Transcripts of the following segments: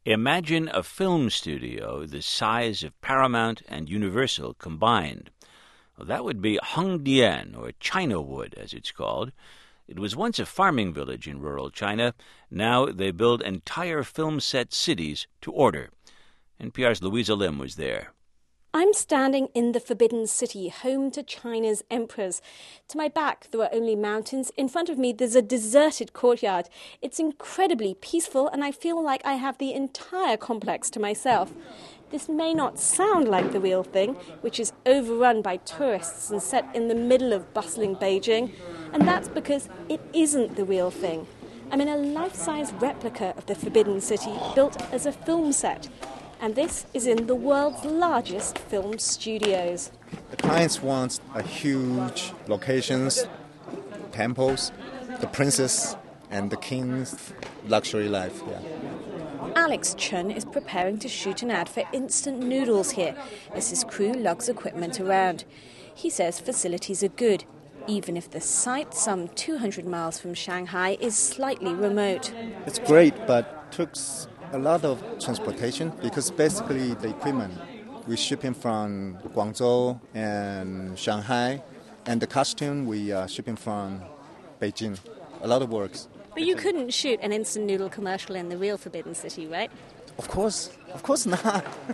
Imagine a film studio the size of Paramount and Universal combined. Well, that would be Hongdian, or Chinawood, as it's called. It was once a farming village in rural China. Now they build entire film set cities to order. NPR's Louisa Lim was there. I'm standing in the Forbidden City, home to China's emperors. To my back, there are only mountains. In front of me, there's a deserted courtyard. It's incredibly peaceful, and I feel like I have the entire complex to myself. This may not sound like the real thing, which is overrun by tourists and set in the middle of bustling Beijing, and that's because it isn't the real thing. I'm in a life-size replica of the Forbidden City, built as a film set. And this is in the world's largest film studios. The clients want a huge locations, temples, the princess and the king's luxury life. Yeah. Alex Chen is preparing to shoot an ad for instant noodles here as his crew lugs equipment around. He says facilities are good, even if the site, some 200 miles from Shanghai, is slightly remote. It's great, but took a lot of transportation because basically the equipment we shipping from Guangzhou and Shanghai, and the costume we are shipping from Beijing. A lot of works. But you couldn't shoot an instant noodle commercial in the real Forbidden City, right? Of course not.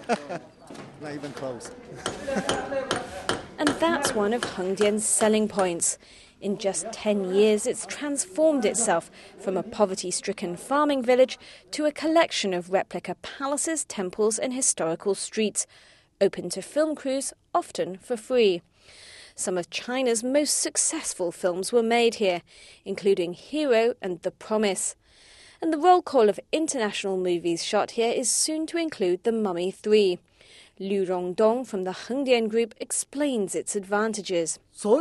Not even close. And that's one of Hongdian's selling points. In just 10 years, it's transformed itself from a poverty-stricken farming village to a collection of replica palaces, temples and historical streets, open to film crews, often for free. Some of China's most successful films were made here, including Hero and The Promise. And the roll call of international movies shot here is soon to include The Mummy 3. Liu Rongdong from the Hongdian Group explains its advantages.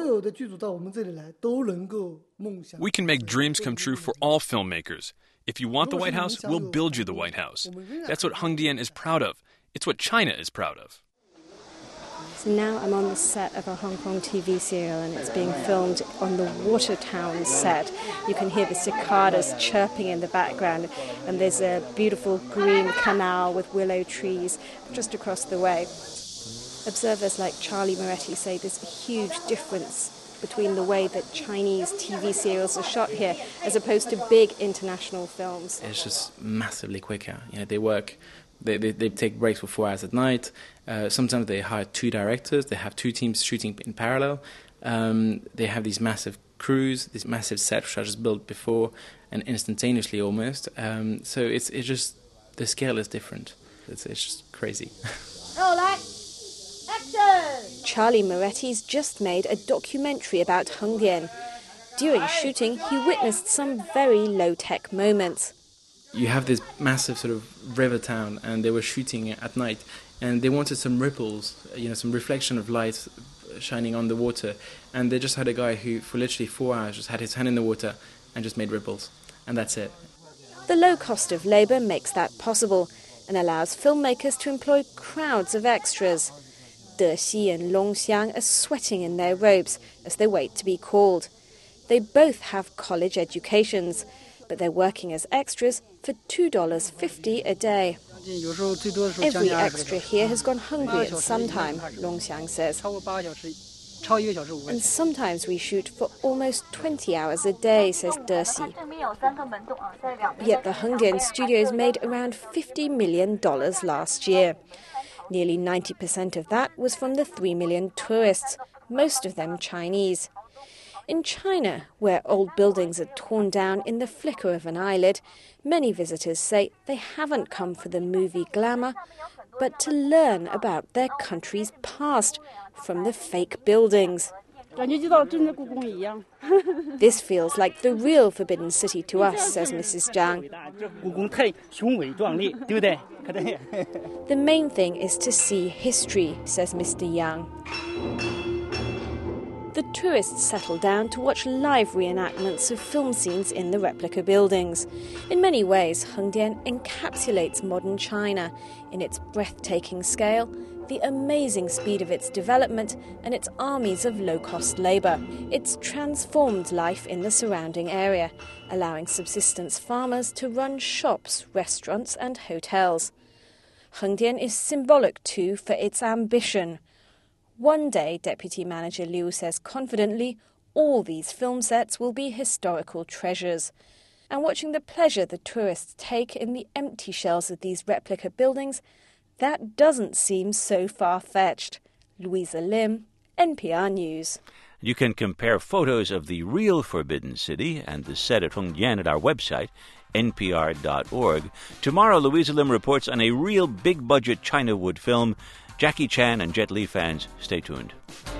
We can make dreams come true for all filmmakers. If you want the White House, we'll build you the White House. That's what Hongdian is proud of. It's what China is proud of. So now I'm on the set of a Hong Kong TV serial, and it's being filmed on the Watertown set. You can hear the cicadas chirping in the background, and there's a beautiful green canal with willow trees just across the way. Observers like Charlie Moretti say there's a huge difference between the way that Chinese TV serials are shot here as opposed to big international films. It's just massively quicker. They work. They take breaks for 4 hours at night. Sometimes they hire 2 directors. They have 2 teams shooting in parallel. They have these massive crews, these massive sets which are just built before and instantaneously almost. So it's just, the scale is different. It's just crazy. Charlie Moretti's just made a documentary about Hongdian. During shooting, he witnessed some very low-tech moments. You have this massive sort of river town, and they were shooting at night, and they wanted some ripples, some reflection of light shining on the water, and they just had a guy who, for literally 4 hours, just had his hand in the water and just made ripples, and that's it. The low cost of labour makes that possible and allows filmmakers to employ crowds of extras. De Xi and Long Xiang are sweating in their robes as they wait to be called. They both have college educations, but they're working as extras for $2.50 a day. Every extra here has gone hungry at some time, Long Xiang says. And sometimes we shoot for almost 20 hours a day, says De Xi. Yet the Hongdian studios made around $50 million last year. Nearly 90% of that was from the 3 million tourists, most of them Chinese. In China, where old buildings are torn down in the flicker of an eyelid, many visitors say they haven't come for the movie glamour, but to learn about their country's past from the fake buildings. This feels like the real Forbidden City to us, says Mrs. Zhang. The main thing is to see history, says Mr. Yang. the tourists settle down to watch live reenactments of film scenes in the replica buildings. In many ways, Hengdian encapsulates modern China in its breathtaking scale, the amazing speed of its development, and its armies of low-cost labour. It's transformed life in the surrounding area, allowing subsistence farmers to run shops, restaurants and hotels. Hengdian is symbolic too for its ambition. One day, Deputy Manager Liu says confidently, all these film sets will be historical treasures. And watching the pleasure the tourists take in the empty shells of these replica buildings, that doesn't seem so far-fetched. Louisa Lim, NPR News. You can compare photos of the real Forbidden City and the set at Hengdian at our website, npr.org. Tomorrow, Louisa Lim reports on a real big-budget China Wood film. Jackie Chan and Jet Li fans, stay tuned.